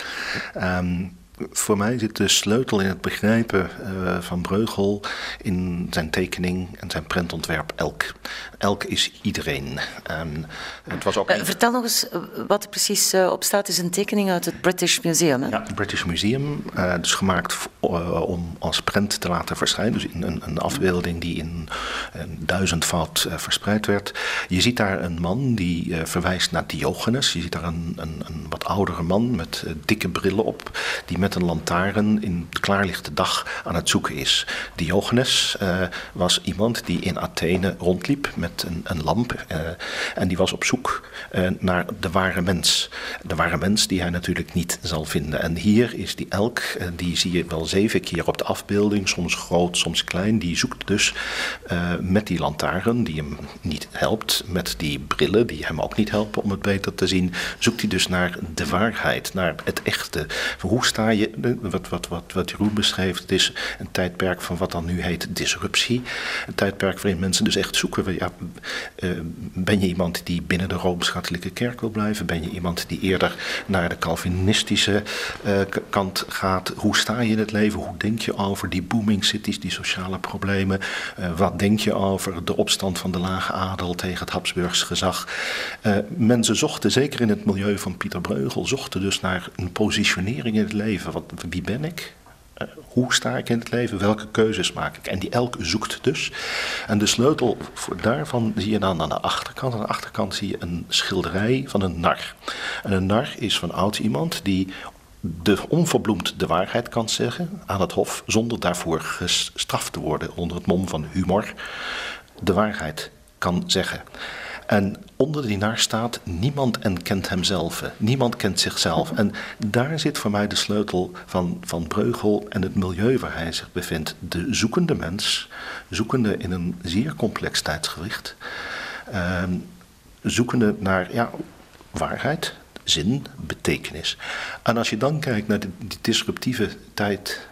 Um, Voor mij zit de sleutel in het begrijpen uh, van Breugel in zijn tekening en zijn prentontwerp Elk. Elk is iedereen. Um, het was ook uh, vertel nog eens wat er precies uh, op staat. Het is een tekening uit het British Museum. Hè? Ja, het British Museum. Uh, dus gemaakt uh, om als prent te laten verschijnen. Dus in een, een afbeelding die in een duizendvoud uh, verspreid werd. Je ziet daar een man die uh, verwijst naar Diogenes. Je ziet daar een, een, een wat oudere man met uh, dikke brillen op. Die met een lantaarn in de klaarlichte dag aan het zoeken is. Diogenes uh, was iemand die in Athene rondliep met een, een lamp. Uh, en die was op zoek uh, naar de ware mens. De ware mens die hij natuurlijk niet zal vinden. En hier is die elk, uh, die zie je wel zeven keer op de afbeelding. Soms groot, soms klein. Die zoekt dus uh, met die lantaarn, die hem niet helpt. Met die brillen, die hem ook niet helpen om het beter te zien. Zoekt hij dus naar de waarheid, naar het echte. Hoe sta je Wat, wat, wat, wat Jeroen beschreef, het is een tijdperk van wat dan nu heet disruptie. Een tijdperk waarin mensen dus echt zoeken. Ja, uh, ben je iemand die binnen de Rooms-Katholieke Kerk wil blijven? Ben je iemand die eerder naar de Calvinistische uh, kant gaat? Hoe sta je in het leven? Hoe denk je over die booming cities, die sociale problemen? Uh, wat denk je over de opstand van de lage adel tegen het Habsburgs gezag? Uh, mensen zochten, zeker in het milieu van Pieter Breugel, zochten dus naar een positionering in het leven. Wat, wie ben ik? Uh, hoe sta ik in het leven? Welke keuzes maak ik? En die elk zoekt dus. En de sleutel voor daarvan zie je dan aan de achterkant. Aan de achterkant zie je een schilderij van een nar. En een nar is van oud iemand die de onverbloemd de waarheid kan zeggen aan het hof, zonder daarvoor gestraft te worden onder het mom van humor. De waarheid kan zeggen. En onder die nar staat, niemand en kent hemzelf. Niemand kent zichzelf. En daar zit voor mij de sleutel van, van Breugel en het milieu waar hij zich bevindt. De zoekende mens, zoekende in een zeer complex tijdsgewicht. Uh, zoekende naar ja, waarheid, zin, betekenis. En als je dan kijkt naar de, die disruptieve tijd,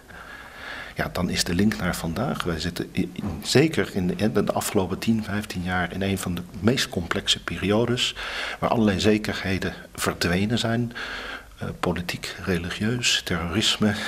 ja, dan is de link naar vandaag. Wij zitten in, zeker in de, in de afgelopen tien, vijftien jaar in een van de meest complexe periodes, waar allerlei zekerheden verdwenen zijn. Uh, politiek, religieus, terrorisme, uh,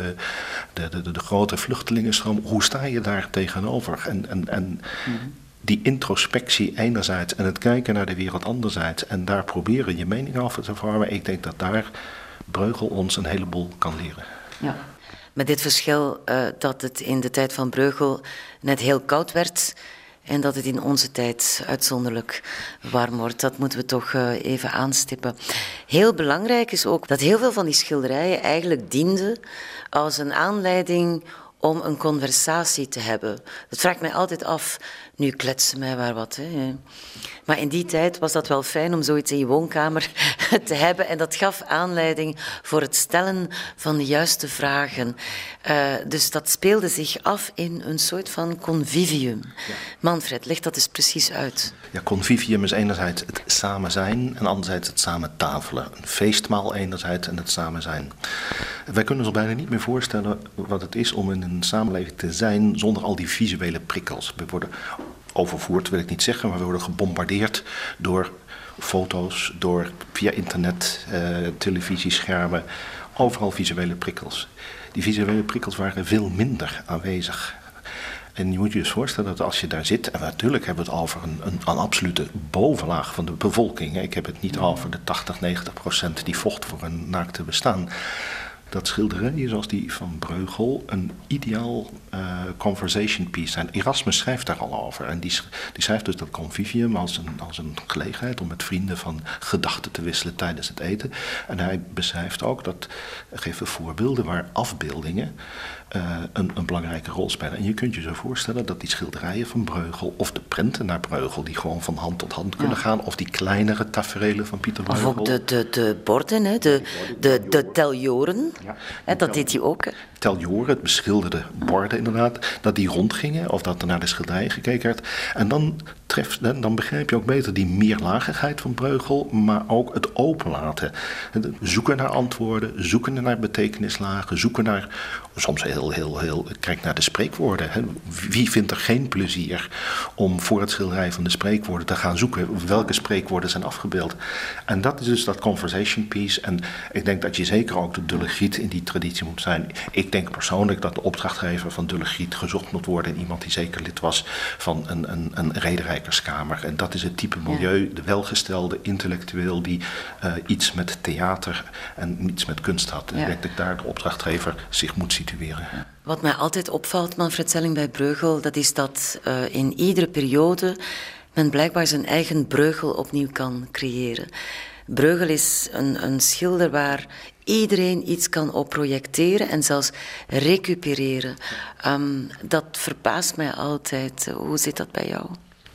de, de, de grote vluchtelingenstroom. Hoe sta je daar tegenover? En, en, en mm-hmm. die introspectie enerzijds en het kijken naar de wereld anderzijds en daar proberen je mening over te vormen. Ik denk dat daar Breugel ons een heleboel kan leren. Ja. Met dit verschil uh, dat het in de tijd van Breugel net heel koud werd en dat het in onze tijd uitzonderlijk warm wordt. Dat moeten we toch uh, even aanstippen. Heel belangrijk is ook dat heel veel van die schilderijen eigenlijk dienden als een aanleiding om een conversatie te hebben. Het vraagt mij altijd af, Nu kletsen mij waar wat. Hè. Maar in die tijd was dat wel fijn om zoiets in je woonkamer te hebben. En dat gaf aanleiding voor het stellen van de juiste vragen. Uh, dus dat speelde zich af in een soort van convivium. Ja. Manfred, leg dat eens precies uit. Ja, convivium is enerzijds het samen zijn en anderzijds het samen tafelen. Een feestmaal enerzijds en het samen zijn. Wij kunnen ons bijna niet meer voorstellen wat het is om in een samenleving te zijn zonder al die visuele prikkels. We worden overvoerd, wil ik niet zeggen, maar we worden gebombardeerd door foto's, door via internet, uh, televisieschermen, overal visuele prikkels. Die visuele prikkels waren veel minder aanwezig. En je moet je dus voorstellen dat als je daar zit, en natuurlijk hebben we het over een, een, een absolute bovenlaag van de bevolking. Ik heb het niet over de tachtig, negentig procent die vocht voor een naakte bestaan. Dat schilderijen zoals die van Breugel een ideaal uh, conversation piece zijn. Erasmus schrijft daar al over. En die, die schrijft dus dat convivium als een, als een gelegenheid om met vrienden van gedachten te wisselen tijdens het eten. En hij beschrijft ook, dat geeft voorbeelden waar afbeeldingen uh, een, een belangrijke rol spelen. En je kunt je zo voorstellen dat die schilderijen van Breugel of de prenten naar Breugel die gewoon van hand tot hand kunnen ja. gaan, of die kleinere taferelen van Pieter Breugel. Of ook de, de, de borden, hè, de, de, de teljoren. Ja. Hè, dat deed hij ook. Hè. Teljoren, het beschilderde borden inderdaad, dat die rondgingen of dat er naar de schilderij gekeken werd. En dan, treft, dan begrijp je ook beter die meerlagigheid van Breugel, maar ook het openlaten. Zoeken naar antwoorden, zoeken naar betekenislagen, zoeken naar, soms heel, heel, heel, kijk naar de spreekwoorden. Hè. Wie vindt er geen plezier om voor het schilderij van de spreekwoorden te gaan zoeken welke spreekwoorden zijn afgebeeld? En dat is dus dat conversation piece. En ik denk dat je zeker ook de Dulle Griet in die traditie moet zijn. Ik denk persoonlijk dat de opdrachtgever van Dulle Griet gezocht moet worden in iemand die zeker lid was van een, een, een rederijkerskamer. En dat is het type milieu, de welgestelde intellectueel die uh, iets met theater en iets met kunst had. Ja. Ik denk dat daar de opdrachtgever zich moet situeren. Ja. Wat mij altijd opvalt, Manfred Selling bij Breugel, dat is dat uh, in iedere periode men blijkbaar zijn eigen Breugel opnieuw kan creëren. Breugel is een, een schilder waar iedereen iets kan op projecteren en zelfs recupereren. Um, dat verbaast mij altijd. Hoe zit dat bij jou?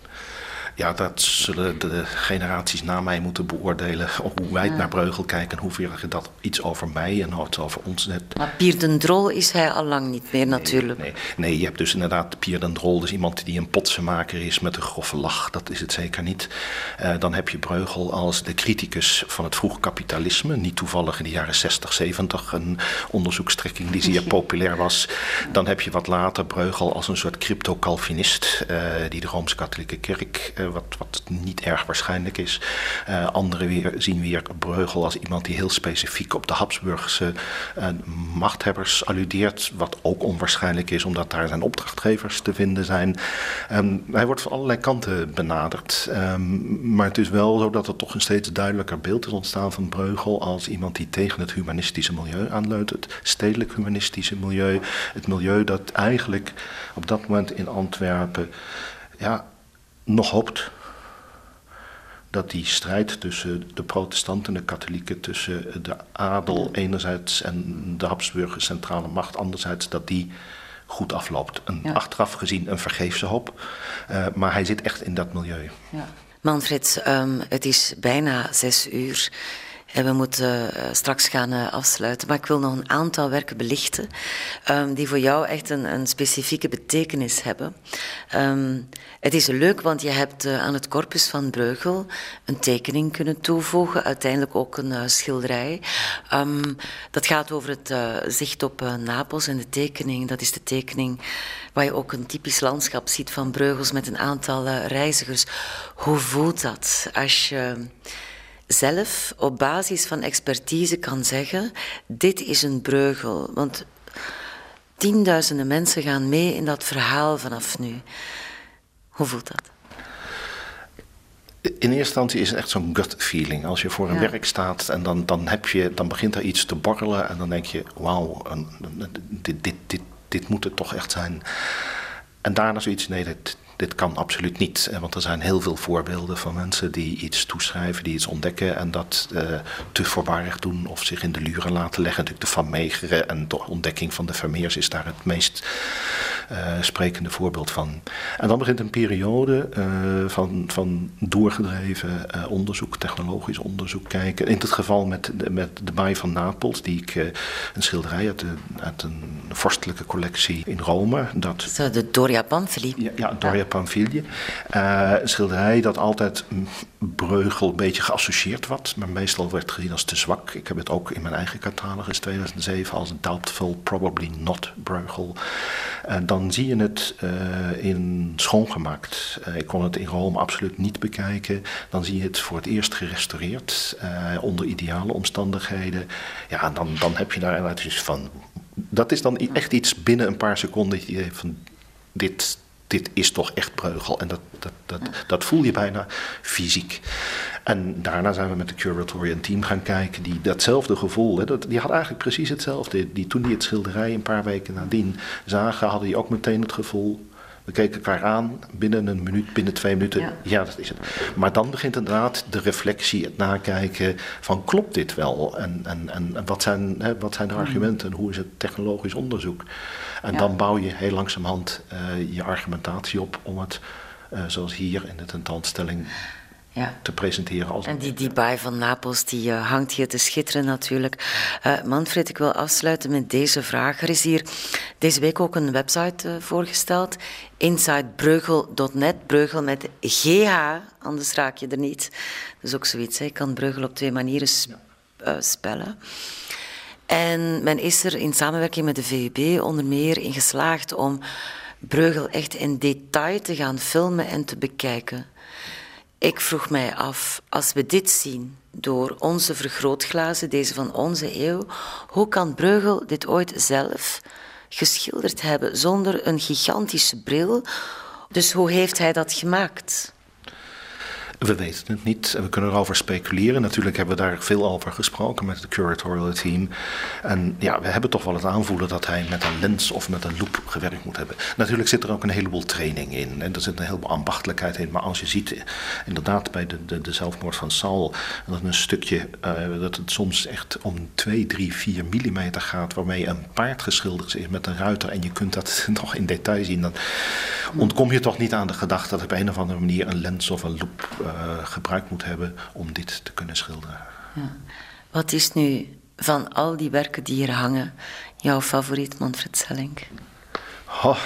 Ja, dat zullen de generaties na mij moeten beoordelen. Hoe wij ja. naar Breugel kijken en hoeveel dat iets over mij en iets over ons net. Maar Pier den Drol is hij al lang niet meer natuurlijk. Nee, nee, nee, je hebt dus inderdaad Pier den Drol, dus iemand die een potsenmaker is met een grove lach. Dat is het zeker niet. Uh, dan heb je Breugel als de criticus van het vroeg kapitalisme. Niet toevallig in de jaren zestig, zeventig een onderzoekstrekking die zeer populair was. Dan heb je wat later Breugel als een soort crypto-calvinist uh, die de Rooms-Katholieke Kerk Uh, Wat, wat niet erg waarschijnlijk is. Uh, anderen weer, zien weer Breugel als iemand die heel specifiek op de Habsburgse uh, machthebbers alludeert. Wat ook onwaarschijnlijk is, omdat daar zijn opdrachtgevers te vinden zijn. Um, hij wordt van allerlei kanten benaderd. Um, maar het is wel zo dat er toch een steeds duidelijker beeld is ontstaan van Breugel als iemand die tegen het humanistische milieu aanleunt. Het stedelijk humanistische milieu. Het milieu dat eigenlijk op dat moment in Antwerpen ja, nog hoopt dat die strijd tussen de protestanten en de katholieken, tussen de adel enerzijds en de Habsburger centrale macht anderzijds, dat die goed afloopt. Een, ja. Achteraf gezien een vergeefse hoop, uh, maar hij zit echt in dat milieu. Ja. Manfred, um, het is bijna zes uur. En we moeten uh, straks gaan uh, afsluiten. Maar ik wil nog een aantal werken belichten um, die voor jou echt een, een specifieke betekenis hebben. Um, het is leuk, want je hebt uh, aan het corpus van Breugel een tekening kunnen toevoegen. Uiteindelijk ook een uh, schilderij. Um, dat gaat over het uh, zicht op uh, Napels. En de tekening, dat is de tekening waar je ook een typisch landschap ziet van Breugels met een aantal uh, reizigers. Hoe voelt dat als je zelf op basis van expertise kan zeggen, dit is een Breugel. Want tienduizenden mensen gaan mee in dat verhaal vanaf nu. Hoe voelt dat? In eerste instantie is het echt zo'n gut feeling. Als je voor een ja. werk staat en dan, dan, heb je, dan begint er iets te borrelen en dan denk je, wauw, dit, dit, dit, dit moet het toch echt zijn. En daarna zoiets, nee, dit, dit kan absoluut niet. Want er zijn heel veel voorbeelden van mensen die iets toeschrijven, die iets ontdekken en dat uh, te voorbarig doen of zich in de luren laten leggen. Natuurlijk de Van Meegeren en de ontdekking van de Vermeers is daar het meest uh, sprekende voorbeeld van. En dan begint een periode uh, van, van doorgedreven uh, onderzoek, technologisch onderzoek kijken. In dit geval met, met de Baai van Napels, die ik uh, een schilderij uit, de, uit een vorstelijke collectie in Rome. Dat, Zo, de Doria Pamphili. Ja, ja Doria Pamphili. Uh, een schilderij dat altijd Bruegel een beetje geassocieerd wordt, maar meestal werd gezien als te zwak. Ik heb het ook in mijn eigen catalogus tweeduizend zeven als doubtful, probably not Bruegel. Uh, dan zie je het uh, in schoongemaakt. Uh, ik kon het in Rome absoluut niet bekijken. Dan zie je het voor het eerst gerestaureerd, uh, onder ideale omstandigheden. Ja, dan, dan heb je daar inderdaad iets van. Dat is dan echt iets binnen een paar seconden dat je denkt van dit. Dit is toch echt Bruegel. En dat, dat, dat, dat voel je bijna fysiek. En daarna zijn we met de curatorial team gaan kijken. Die datzelfde gevoel, hè, dat, die had eigenlijk precies hetzelfde. Die, toen die het schilderij een paar weken nadien zagen, hadden die ook meteen het gevoel. We keken elkaar aan, binnen een minuut, binnen twee minuten. Ja. ja, dat is het. Maar dan begint inderdaad de reflectie, het nakijken van klopt dit wel? En, en, en wat, zijn, hè, wat zijn de argumenten? En hoe is het technologisch onderzoek? En ja. dan bouw je heel langzamerhand uh, je argumentatie op om het, uh, zoals hier in de tentoonstelling, ja. te presenteren. Als en die, die Baai van Napels, die uh, hangt hier te schitteren natuurlijk. Uh, Manfred, ik wil afsluiten met deze vraag. Er is hier deze week ook een website uh, voorgesteld. inside bruegel dot net. Bruegel met G H, anders raak je er niet. Dat is ook zoiets, hè. Je kan Bruegel op twee manieren sp- uh, spellen. En men is er in samenwerking met de V U B onder meer in geslaagd om Bruegel echt in detail te gaan filmen en te bekijken. Ik vroeg mij af, als we dit zien door onze vergrootglazen, deze van onze eeuw, hoe kan Bruegel dit ooit zelf geschilderd hebben zonder een gigantische bril? Dus hoe heeft hij dat gemaakt? We weten het niet en we kunnen erover speculeren. Natuurlijk hebben we daar veel over gesproken met het curatorial team. En ja, we hebben toch wel het aanvoelen dat hij met een lens of met een loop gewerkt moet hebben. Natuurlijk zit er ook een heleboel training in en er zit een heleboel ambachtelijkheid in. Maar als je ziet, inderdaad bij de, de, de zelfmoord van Saul, dat een stukje, uh, dat het soms echt om twee, drie, vier millimeter gaat, waarmee een paard geschilderd is met een ruiter en je kunt dat nog in detail zien, dan ontkom je toch niet aan de gedachte dat op een of andere manier een lens of een loop uh, gebruikt moet hebben om dit te kunnen schilderen. Ja. Wat is nu van al die werken die hier hangen jouw favoriet, Manfred Selling? Oh,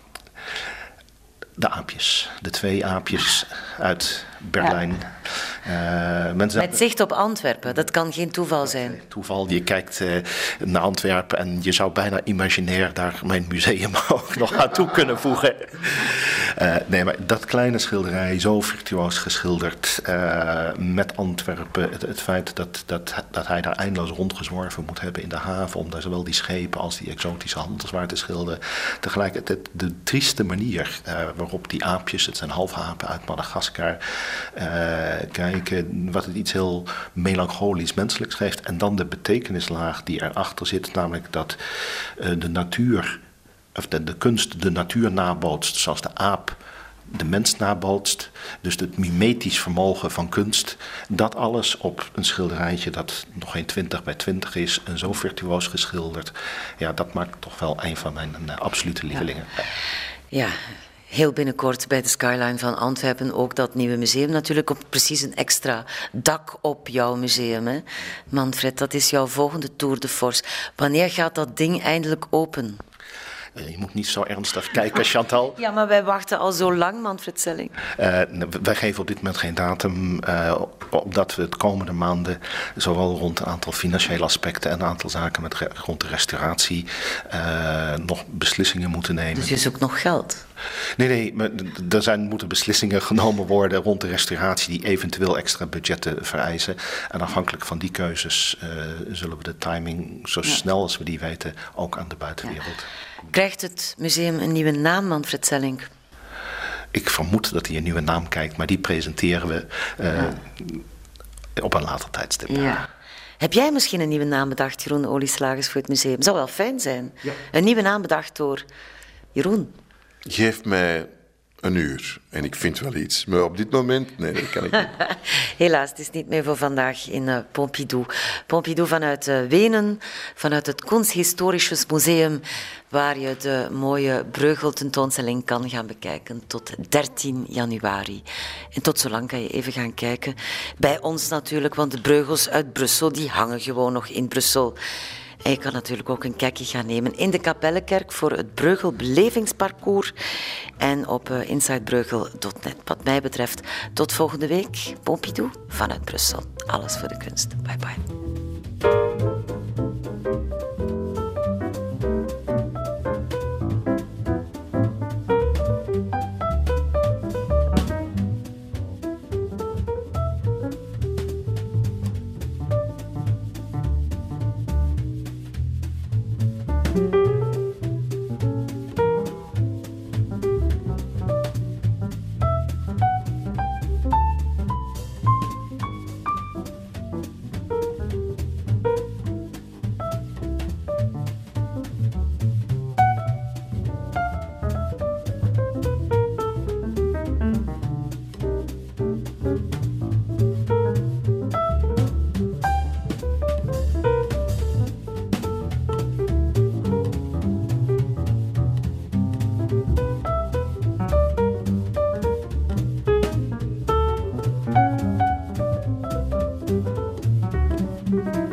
de aapjes. De twee aapjes uit Berlijn. Ja. Uh, mensen Met zicht op Antwerpen, dat kan geen toeval zijn. Toeval, je kijkt uh, naar Antwerpen en je zou bijna imaginair daar mijn museum ook nog aan toe kunnen voegen. Uh, nee, maar dat kleine schilderij, zo virtuoos geschilderd, uh, met Antwerpen, het, het feit dat, dat, dat hij daar eindeloos rondgezworven moet hebben in de haven, om daar zowel die schepen als die exotische handelswaar te schilderen. Tegelijkertijd de trieste manier uh, waarop die aapjes, het zijn halfapen uit Madagaskar, uh, kijken, wat het iets heel melancholisch menselijks geeft. En dan de betekenislaag die erachter zit, namelijk dat uh, de natuur, of de, de kunst de natuur nabootst, zoals de aap de mens nabootst. Dus het mimetisch vermogen van kunst. Dat alles op een schilderijtje dat nog geen twintig bij twintig is en zo virtuoos geschilderd. Ja, dat maakt toch wel een van mijn uh, absolute lievelingen. Ja. ja. Heel binnenkort bij de Skyline van Antwerpen ook dat nieuwe museum. Natuurlijk op precies een extra dak op jouw museum. Hè? Manfred, dat is jouw volgende tour de force. Wanneer gaat dat ding eindelijk open? Je moet niet zo ernstig kijken, Chantal. Ja, maar wij wachten al zo lang, Manfred Selling. Uh, wij geven op dit moment geen datum, uh, omdat we de komende maanden zowel rond een aantal financiële aspecten en een aantal zaken met re- rond de restauratie uh, nog beslissingen moeten nemen. Dus je zoekt nog geld? Nee, nee, maar er zijn, moeten beslissingen genomen worden rond de restauratie die eventueel extra budgetten vereisen. En afhankelijk van die keuzes uh, zullen we de timing zo ja. snel als we die weten ook aan de buitenwereld. Ja. Krijgt het museum een nieuwe naam, Manfred Selling? Ik vermoed dat hij een nieuwe naam krijgt, maar die presenteren we uh, ja. op een later tijdstip. Ja. Heb jij misschien een nieuwe naam bedacht, Jeroen Olieslagers, voor het museum? Zou wel fijn zijn. Ja. Een nieuwe naam bedacht door Jeroen. Geef mij een uur. En ik vind wel iets. Maar op dit moment, nee, dat kan ik niet. Helaas, het is niet meer voor vandaag in uh, Pompidou. Pompidou vanuit uh, Wenen, vanuit het Kunsthistorisches Museum, waar je de mooie Breugel-tentoonstelling kan gaan bekijken tot dertien januari. En tot zolang kan je even gaan kijken. Bij ons natuurlijk, want de Breugels uit Brussel, die hangen gewoon nog in Brussel. En je kan natuurlijk ook een kijkje gaan nemen in de Kapellenkerk voor het Breugel Belevingsparcours en op uh, inside breugel punt net. Wat mij betreft, tot volgende week. Pompidou vanuit Brussel. Alles voor de kunst. Bye bye. Thank you.